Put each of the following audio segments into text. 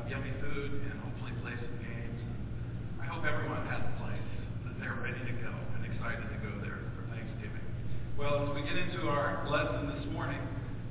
yummy food and hopefully play some games. I hope everyone has a place that they're ready to go and excited to go there for Thanksgiving. Well, as we get into our lesson this morning,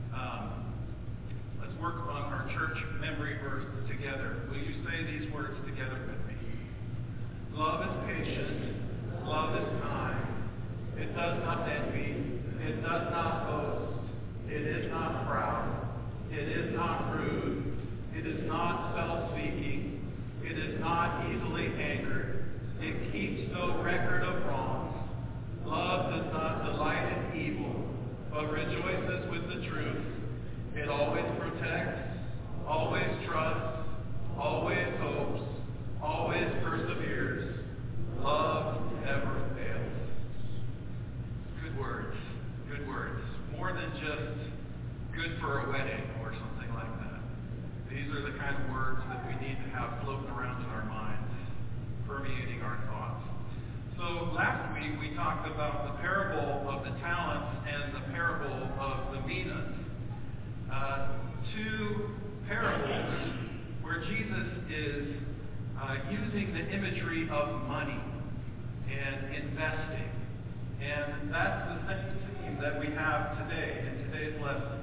let's work on our church memory verse together. Will you say these words together with me? Love is patient. Love is kind. It does not envy. It does not boast. It is not proud. It is not rude. It is not self-seeking. It is not easily angered. It keeps no record of wrongs. Love does not delight in evil, but rejoices with the truth. It always protects, always trusts, always hopes, always perseveres. Love never fails. Good words. Good words. More than just good for a wedding or something like that. These are the kind of words that we need to have floating around in our minds, permeating our thoughts. So last week we talked about the parable of the talents and the parable of the minas. Two parables where Jesus is using the imagery of money and investing. And that's the same theme that we have today in today's lesson.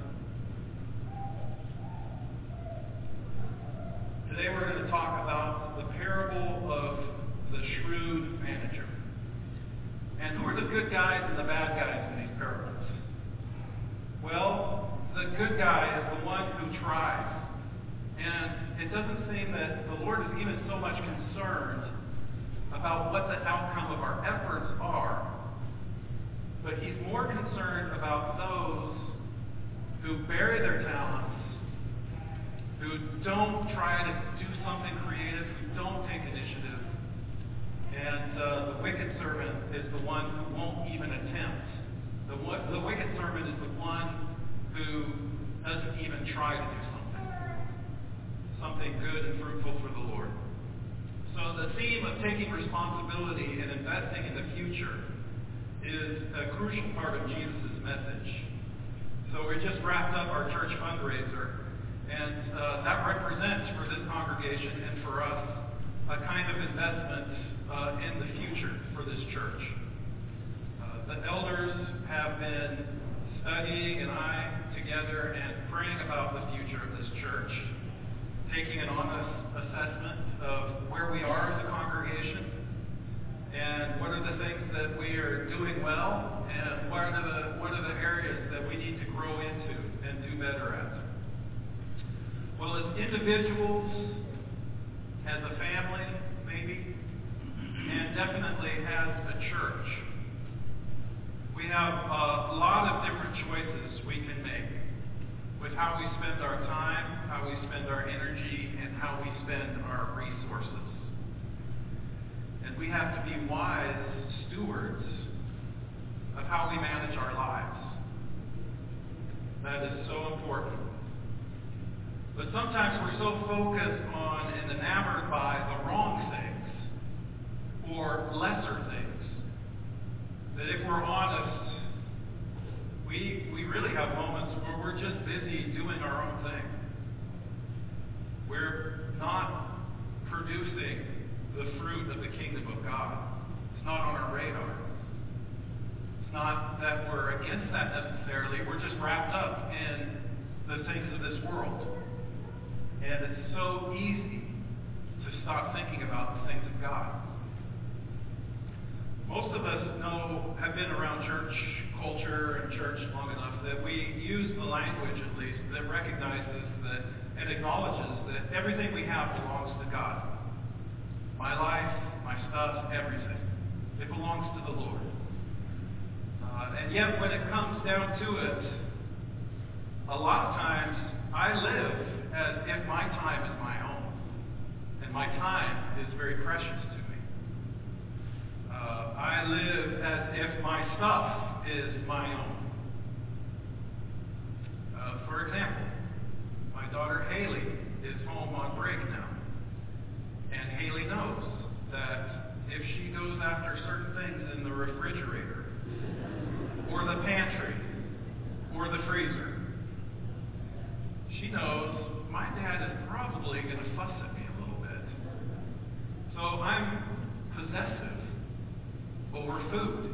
Today we're going to talk about the parable of the shrewd manager. And who are the good guys and the bad guys in these parables? Well, the good guy is the one who tries. And it doesn't seem that the Lord is even so much concerned about what the outcome of our efforts are, but he's more concerned about those who bury their talents, who don't try to do something creative, who don't take initiative. And the wicked servant is the one who won't even attempt. The wicked servant is the one who doesn't even try to do something good and fruitful for the Lord. So the theme of taking responsibility and investing in the future is a crucial part of Jesus' message. So we just wrapped up our church fundraiser, and that represents for this congregation and for us a kind of investment in the future for this church. The elders have been studying and I together and praying about the future of this church, taking an honest assessment of where we are as a congregation and what are the things that we are doing well and what are the areas that we need to grow into and do better at. Well, as individuals, as a family, maybe, and definitely as a church, we have a lot of different choices we can make with how we spend our time, how we spend our energy, and how we spend our resources. And we have to be wise stewards of how we manage our lives. That is so important. But sometimes we're so focused on and enamored by the wrong things or lesser things that if we're honest, we really have moments where we're just busy doing our own thing. We're not producing the fruit of the kingdom of God. It's not on our radar. It's not that we're against that necessarily. We're just wrapped up in the things of this world. And it's so easy to stop thinking about the things of God. Most of us have been around church culture and church long enough that we use the language, at least, that recognizes that and acknowledges that everything we have belongs to God. My life, my stuff, everything. It belongs to the Lord. And yet, when it comes down to it, a lot of times I live as if my time is my own. And my time is very precious to me. I live as if my stuff is my own. For example, my daughter Haley is home on break now. And Haley knows that if she goes after certain things in the refrigerator, or the pantry, or the freezer, she knows my dad is probably going to fuss at me a little bit. So I'm possessive over food.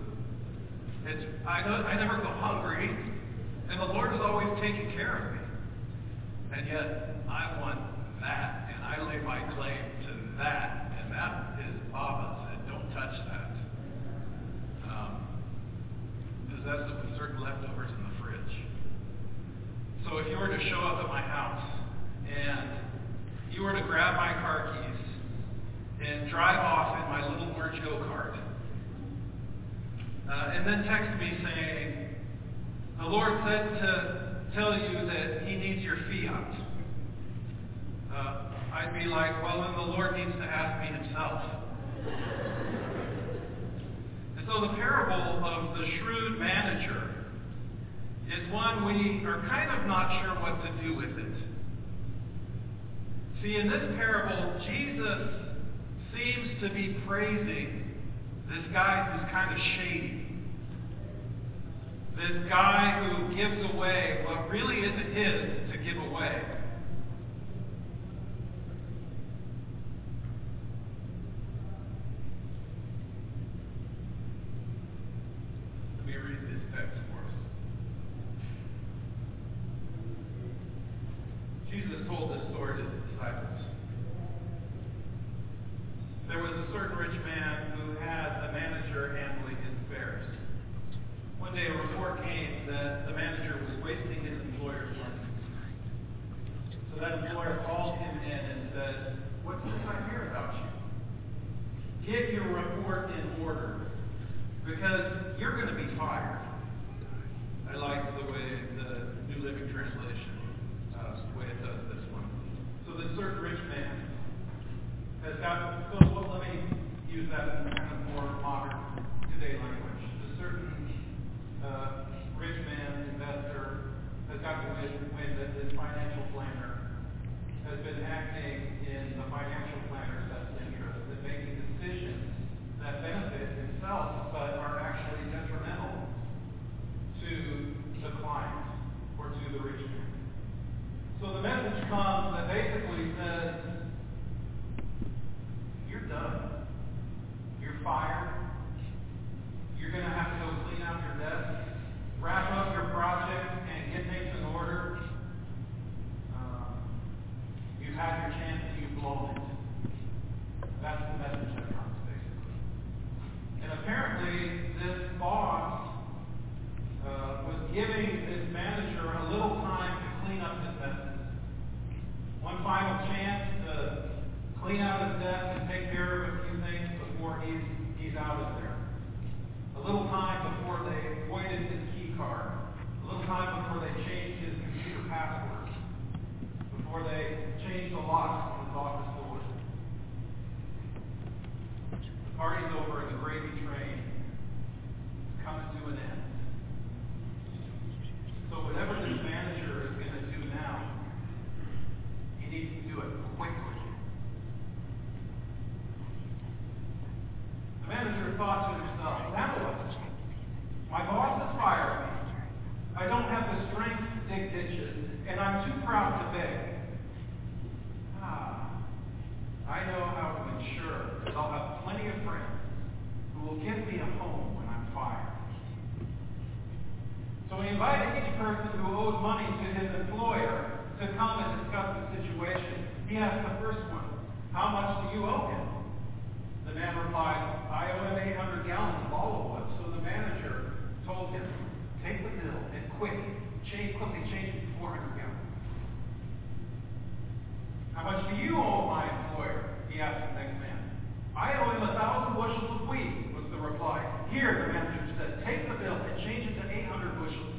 I never go hungry, and the Lord is always taking care of me. And yet, I want that, and I lay my claim to that, and that is Abba's, and don't touch that. Possessive with certain leftovers in the fridge. So if you were to show up at my house, and you were to grab my car keys, and drive off in my little orange go-kart, and then text me saying, the Lord said to tell you that he needs your fiat. I'd be like, well, then the Lord needs to ask me himself. And so the parable of the shrewd manager is one we are kind of not sure what to do with it. See, in this parable, Jesus seems to be praising this guy who's kind of shady. This guy who gives away what really isn't his to give away. Let me read this text for us. Jesus told this story to his disciples. There was a certain rich man who had a manager handling his affairs. One day a report came that the manager was wasting his employer's money. So that employer called him in and said, what's this I hear about you? Get your report in order, because you're going to be fired. I like the way the New Living Translation, the way it does this one. So this certain rich man has got, let me use that in kind of more modern today language. The certain rich man, investor, has got the wind that his financial planner has been acting in the financial planner's best interest and making decisions that benefit himself but are actually detrimental to the client or to the rich man. So the message comes that basically says, you're done. You're fired. You're going to have to go clean out your desk, wrap up your project, and get things in order. You've had your chance and you've blown it. That's the message that comes, basically. And apparently, this boss was giving his manager a little time to clean up his messes. One final chance to clean out his desk and take care of a few things before he's out of there. A little time before they voided his key card. A little time before they changed his computer password. Before they changed the locks on his office doors. The party's over and the gravy train is coming to an end. So whatever this manager is going to do now, he needs to do it quickly. The manager thought to himself, now what? My boss has fired me. I don't have the strength to dig ditches, and I'm too proud to beg. I know how to ensure that I'll have plenty of friends who will give me a home when I'm fired. So he invited each person who owed money to his employer to come and discuss the situation. He asked the first one, how much do you owe him? The man replied, I owe him 800 gallons of olive oil. So the manager told him, take the bill and quickly change it to 400 gallons. How much do you owe my employer? He asked the next man. I owe him 1,000 bushels of wheat, was the reply. Here, the manager said, take the bill and change it to 800 bushels.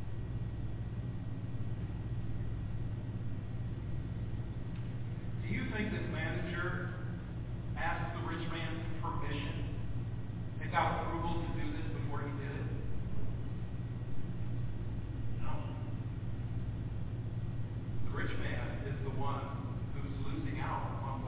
Do you think this manager asked the rich man permission and got approval to do this before he did it? No. The rich man is the one who's losing out on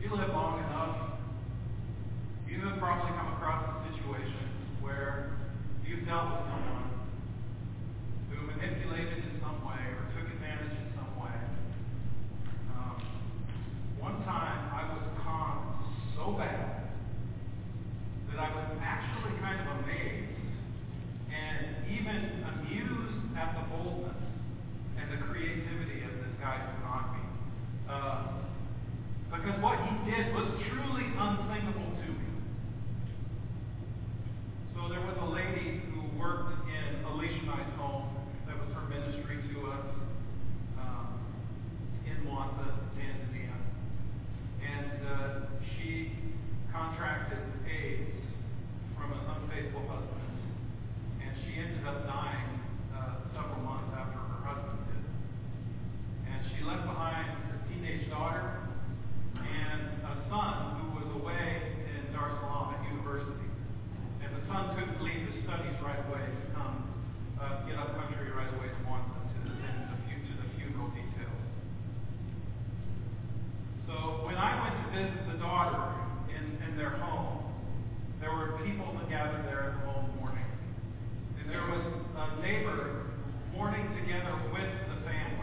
you live long enough, you have probably come across a situation where you've dealt with someone who manipulated in some way or took advantage in some way. One time I was conned so bad that I was actually kind of amazed and even amused at the boldness and the creativity of this guy who conned me. Because what he did was truly unthinkable to me. So there was a lady who worked in Alicia and I's home. That was her ministry to us in Mwanza, Tanzania. And she contracted AIDS from an unfaithful husband. And she ended up dying several months after her husband did. And she left behind a teenage daughter and a son who was away in Dar es Salaam at university. And the son couldn't leave his studies right away to come get up country right away to Mwanza to the funeral details. So when I went to visit the daughter in their home, there were people that gathered there at the home mourning. And there was a neighbor mourning together with the family.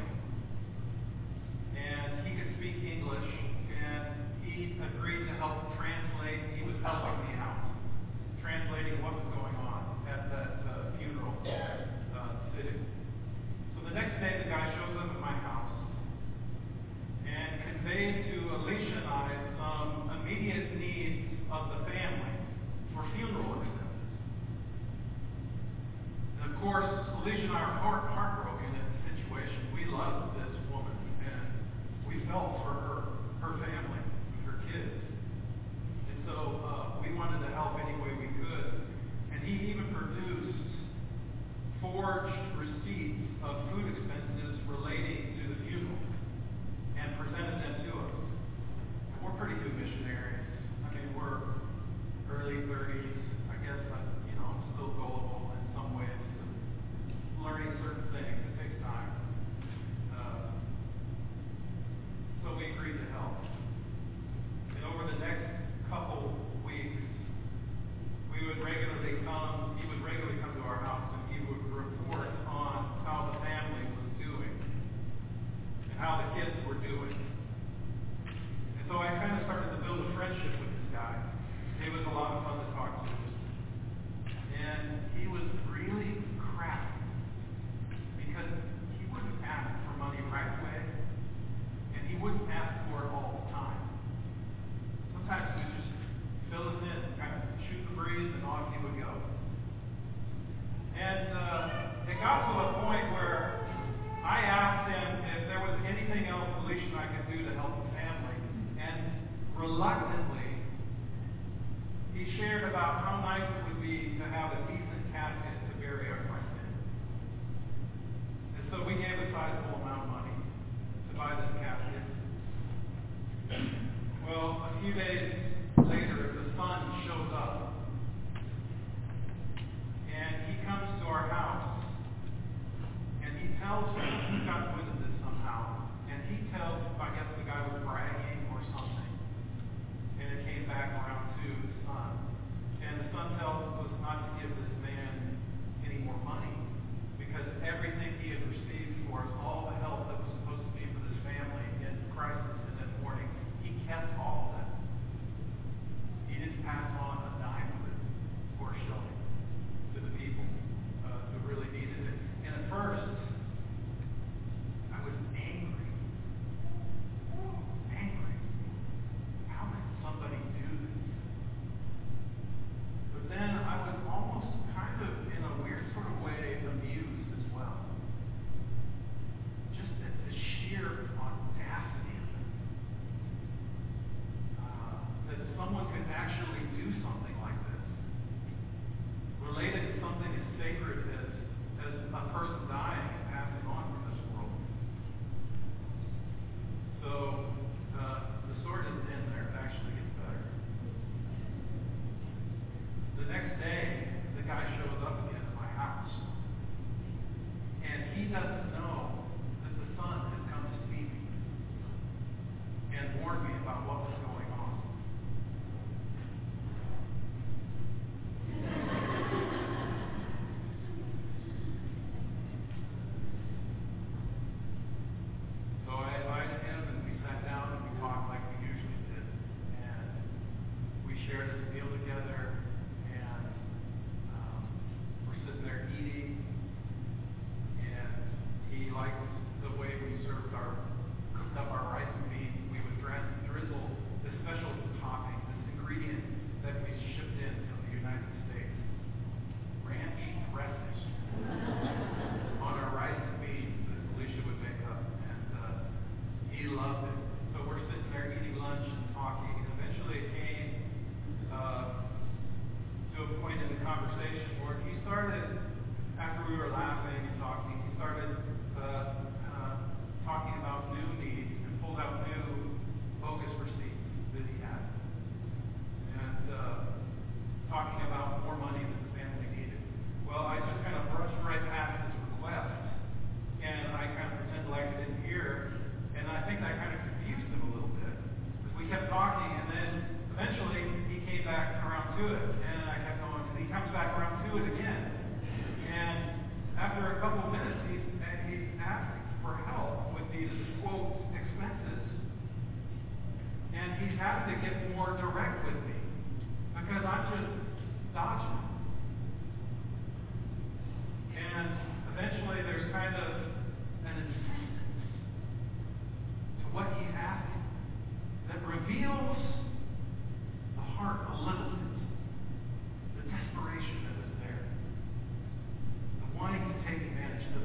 And he could speak English, and he agreed to help translate. He was helping me out, translating what was going on at that funeral sitting. So the next day, the guy shows up at my house and conveyed to Alicia and I some immediate needs of the family for funeral expenses. And of course, Alicia and I are heartbroken at the situation. We love this woman, and we felt for her family, her kids. And so we wanted to help any way we could. And he even produced forged receipts of food expenses relating to the funeral and presented them to us. And we're pretty good missionaries. I mean, we're early 30s. I guess I'm still gullible in some ways to learning certain things. It takes time. So we agreed to help. And over the next couple weeks, he would regularly come to our house, and he would report on how the family was doing and how the kids were doing. And so I kind of started to build a friendship with this guy. He was a lot of fun to talk to. And he was really crafty because he wouldn't ask for money right away, and he wouldn't ask for it all the time. Sometimes he would just fill us in, kind of shoot the breeze, and off he would go. And it got to a point where I asked him if there was anything else Alicia and I could do to help the family. And reluctantly, he shared about how nice it would be to have a decent casket to bury our friend in. And so we gave a sizable amount of money to buy this casket. Well, a few days later, the son shows up. And he comes to our house. And he tells me, he got wind of this somehow. And he tells, I guess the guy was bragging or something. And it came back around to the son. And the son tells us not to give this man any more money. Because everything he had received for us, all the help that was supposed to be for this family in crisis and in mourning, he kept all of that. He didn't pass on a dime of it or a shilling to the people who really needed it. And at first, I was angry. How could somebody do this? But then I was almost kind of, in a weird sort of way, amused as well. Just at the sheer audacity of it. That someone could actually do something like this. Related to something as sacred as a person dying and passing on from this world. So, the sword isn't in there. It actually gets better. The next day, the guy shows up again at my house. And he doesn't know that the son had come to see me and warned me about what was going on. talking, and eventually it came to a point in the conversation where he started, after we were laughing and talking, he started talking about new needs and pulled out new bogus receipts that he had. And talking about more money that the family needed. Well, I just kind of brushed right past his request, and I kind of pretended like I didn't hear, and I think that kind of confused him a little bit. Because we kept talking, and then eventually he came back around to it, and I kept going, and he comes back around to it again. And after a couple of minutes, he's asking for help with these, quote, expenses. And he's having to get more direct with me, because I'm just dodging. And eventually there's kind of an insistence to what he's asking that reveals the heart a little bit, the desperation that is there, the wanting to take advantage of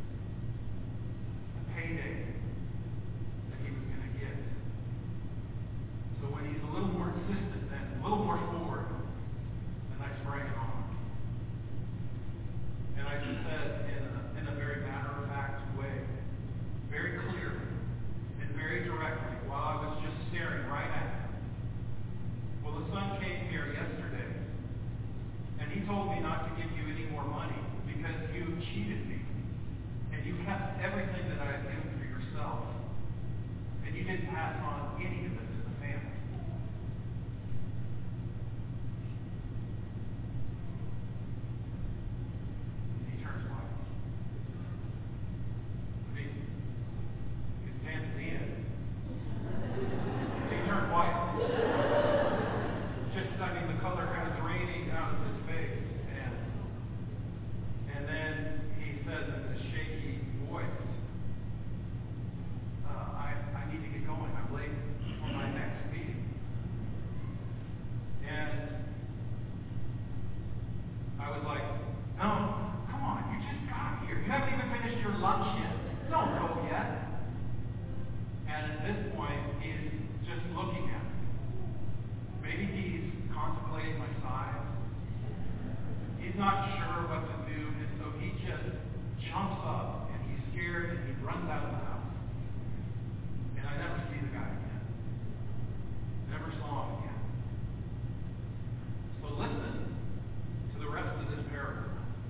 the payday that he was going to get. So when he's a little more insistent, then a little more forward, then I sprang it on him. And I just said in a very matter-of-fact way, very clearly and very directly, while I was just staring right at him. Well, the son came here yesterday, and he told me not to give you any more money because you cheated me, and you kept everything that I had given for yourself, and you didn't pass on any of it to the family. He turns white. I mean, he's Tanzanian. He turned white. Just, I mean, the color kind of draining out of his face. And then he says in this shaky voice, I need to get going. I'm late for my next meeting. And I was like, no, come on, you just got here. You haven't even finished your lunch yet. Don't go yet. And at this point, he's just looking at me. Maybe he's contemplating my size. He's not sure what to do, and so he just jumps up, and he's scared, and he runs out of the house. And I never see the guy again. Never saw him again. So listen to the rest of this parable.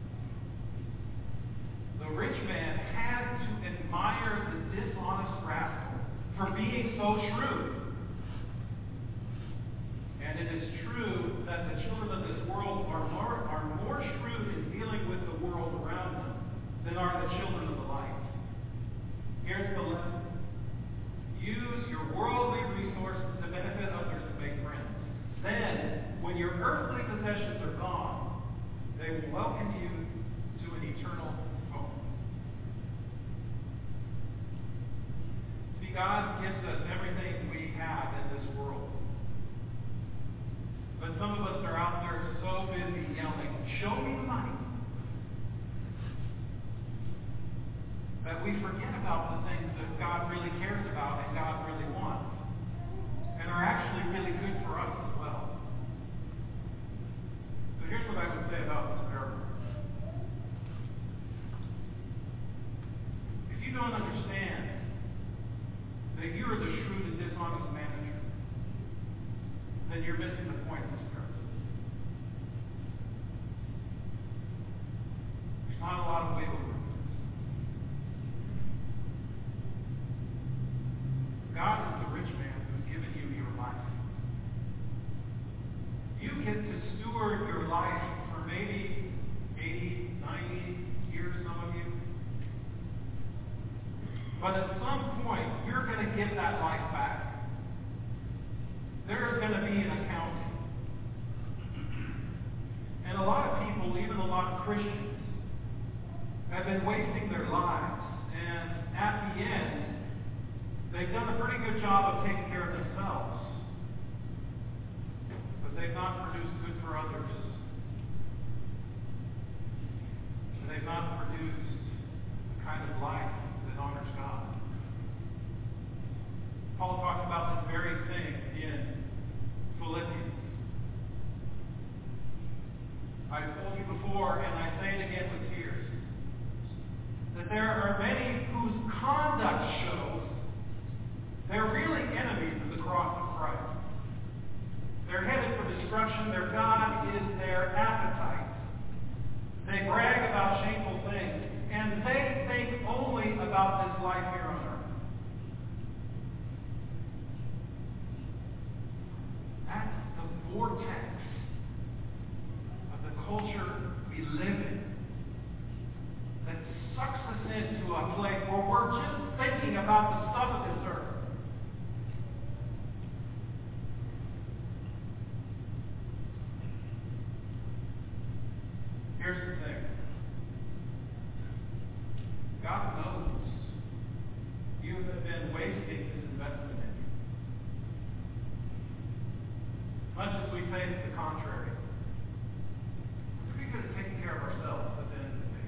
The rich man had to admire the dishonest rascal for being so shrewd. And it is true that the children of this world are more shrewd in dealing with the world around them than are the children of the light. Here's the lesson. Use your worldly resources to benefit others and make friends. Then, when your earthly possessions are gone, they will welcome you to an eternal home. See, God gives us everything we have in this world. But some of us are out there so busy yelling, show me the money, that we forget about the things that God really cares about and God really wants, and are actually really good for us as well. So here's what I would say about this parable. If you don't understand that you are the shrewd and dishonest manager, then you're missing the point of this parable. There's not a lot of wiggle room. God is the rich man who's given you your life. You get to steward your life for maybe 80, 90 years, some of you. But at some point, you're going to get that life back. There is going to be an accounting. And a lot of people, even a lot of Christians, have been wasting their lives. And at the end, they've done a pretty good job of taking care of themselves. But they've not produced good for others. And they've not produced the kind of life that honors God. Paul talks about this very thing saying in Philippians. I've told you before, and I say it again with tears, that there are many whose conduct shows they're really enemies of the cross of Christ. They're headed for destruction. Their God is their appetite. They brag about shameful things, and they think only about this life here on earth. That's the vortex of the culture we live in that sucks us into a place where we're just thinking about the stuff of this earth. Here's the thing. God knows you have been wasting His investment in you. Much as we say it's the contrary. We're pretty good at taking care of ourselves at the end of the day.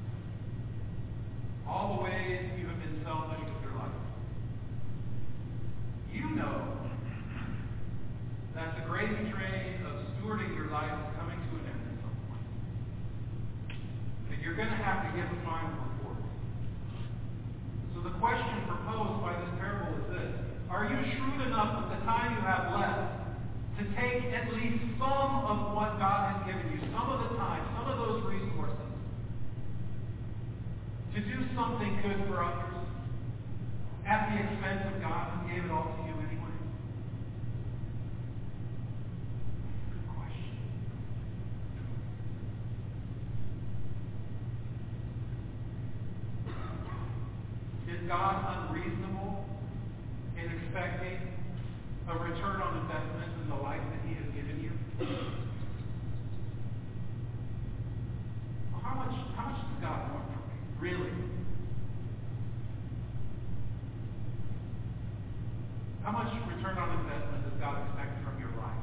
All the ways you have been selfish with your life. You know that the gravy train of stewarding your life is coming to an end at some point. That you're going to have to give a final report. So the question proposed by this parable is this: are you shrewd enough with the time you have left to take at least some of what God has given you, some of the time, some of those resources, to do something good for others at the expense of God who gave it all to you anyway? Good question. Is God unreasonable in expecting a return on investment in the life that He has given you? Well, how much does God want from me? Really? How much return on investment does God expect from your life?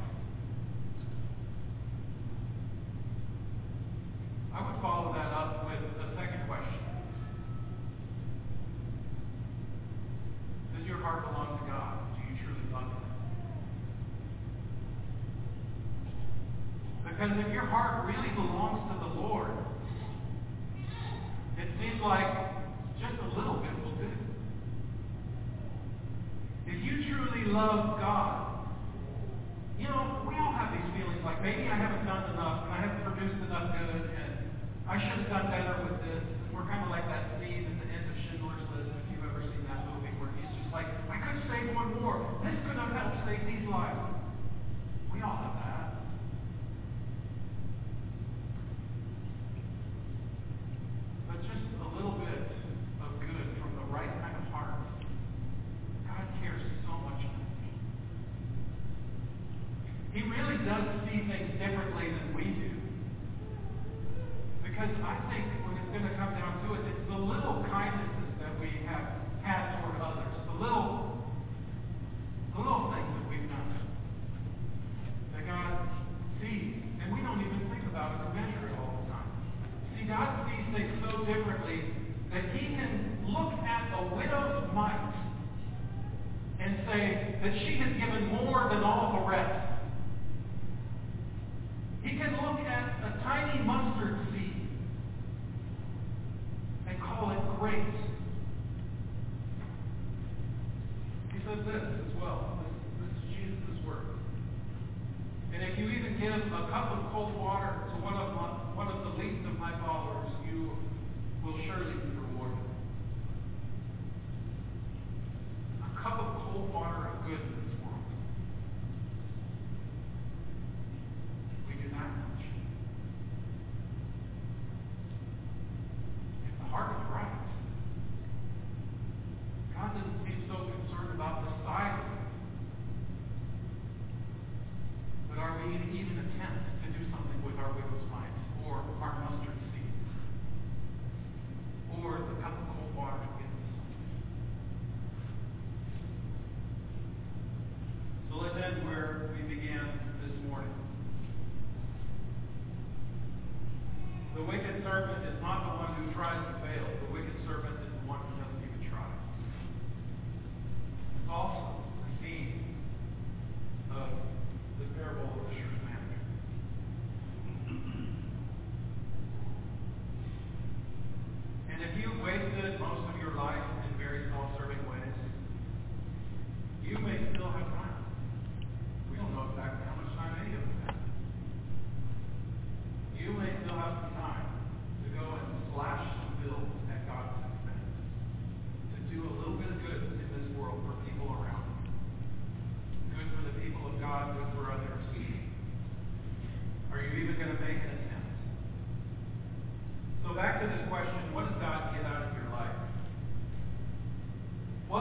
I would follow that up with a second question. Does your heart belong to God? Do you truly love Him? Because if your heart really belongs to the Lord, it seems like just a little bit will do. If you truly love God, you know, we all have these feelings like maybe I haven't done enough, and I haven't produced enough good, and I should have done better with this. And we're kind of like that scene at the end of Schindler's List, if you've ever seen that movie, where he's just like, I could have saved one more. This could have helped save these lives. We all have that. But just a little bit of good from the right kind of heart. God cares so much about me. He really does see things differently than we do. Because I think when it's going to come down to it, it's the little kindnesses that we have had toward others, the little things that we've done that God sees, and we don't even think about it or measure it all the time. See, God sees things so differently that He can look at a widow's mite and say that she has given more than all the rest. He can look at a tiny mustard seed and call it great. He says this as well. This is Jesus' word. And if you even give a cup of cold water to one of the least of my followers, you will surely be rewarded. A cup of cold water of good in this world. We do that much. If the heart is right, God doesn't seem so concerned about the size of it. But are we even attempt to do something with our widow's mite, or our mustard seed, or the cup of cold water to get us something?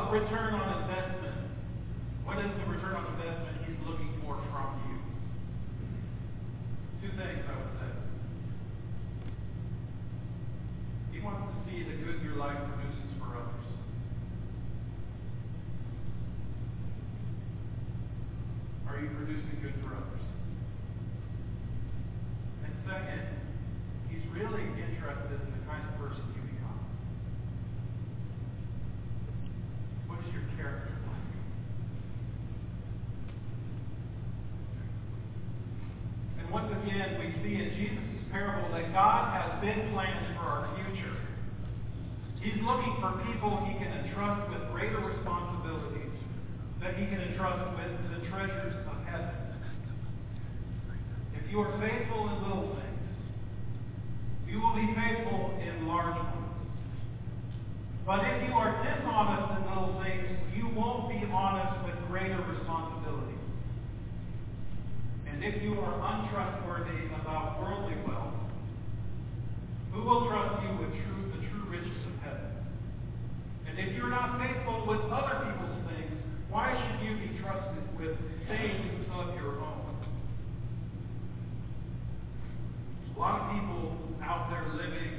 about return on investment, what is the return on investment he's looking for from you? Two things, I would say. He wants to see the good your life produces for others. Are you producing good for others? And second, he's really interested in the kind of person you become. What is your character like? And once again, we see in Jesus' parable that God has big plans for our future. He's looking for people he can entrust with greater responsibilities that he can entrust with the treasures of heaven. If you are faithful in little things, you will be faithful in large ones. But if you are dishonest in little things, you won't be honest with greater responsibilities. And if you are untrustworthy about worldly wealth, who will trust you with the true riches of heaven? And if you're not faithful with other people's things, why should you be trusted with things of your own? A lot of people out there living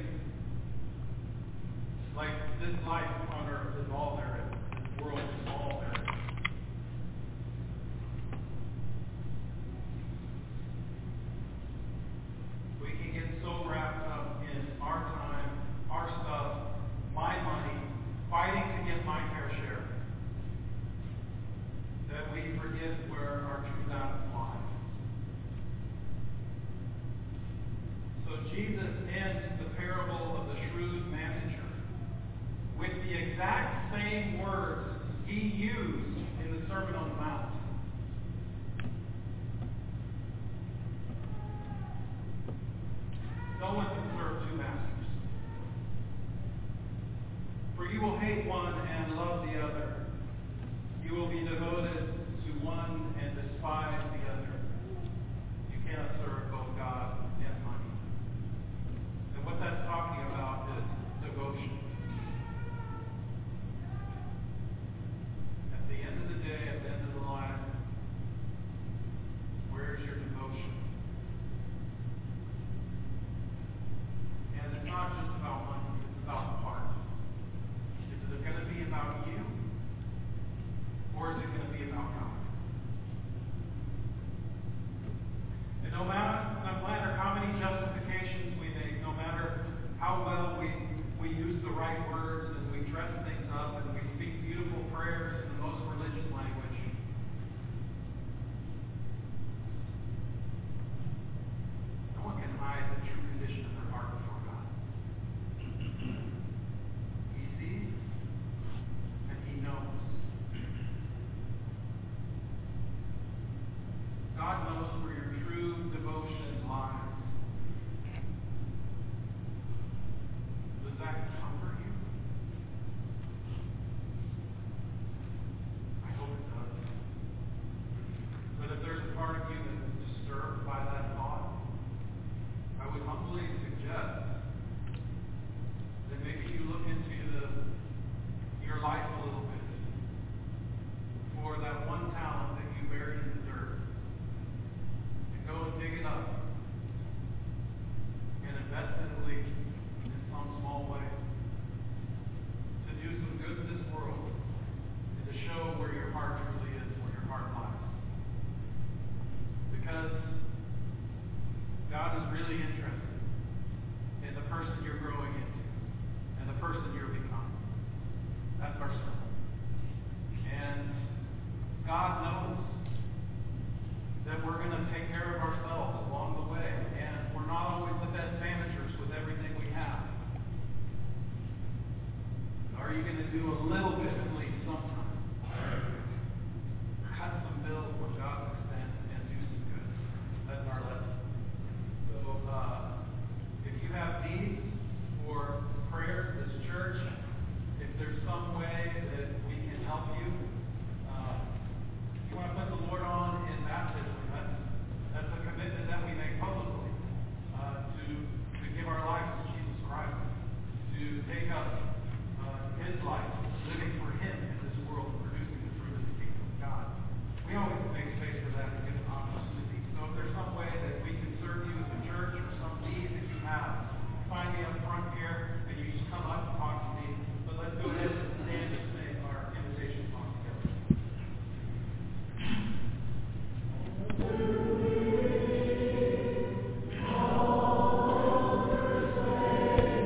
like this life on earth is all there is. This world is all there is. We can get so wrapped up in our time, our stuff, my money, fighting to get my fair share, that we forget where our true values lie. So Jesus ends the parable of the shrewd manager with the exact same words he used in the Sermon on the Mount.